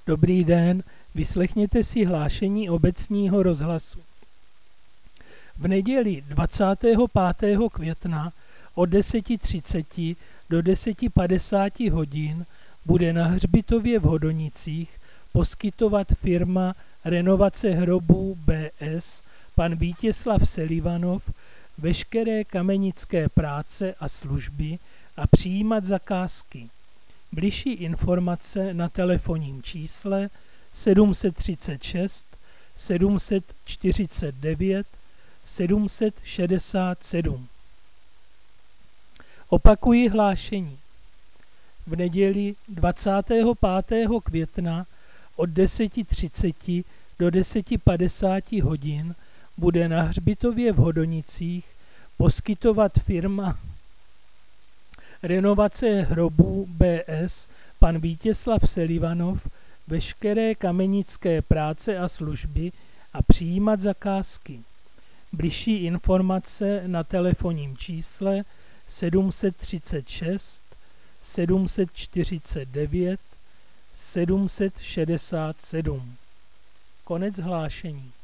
Dobrý den, vyslechněte si hlášení obecního rozhlasu. V neděli 25. května od 10:30 do 10:50 hodin bude na hřbitově v Hodonicích poskytovat firma Renovace hrobů B.S. pan Vítězslav Selivanov veškeré kamenické práce a služby a přijímat zakázky. Bližší informace na telefonním čísle 736 749 767. Opakuji hlášení. V neděli 25. května od 10:30 do 10:50 hodin bude na hřbitově v Hodonicích poskytovat firma Renovace hrobů B.S. pan Vítězslav Selivanov veškeré kamenické práce a služby a přijímat zakázky. Bližší informace na telefonním čísle 736 749 767. Konec hlášení.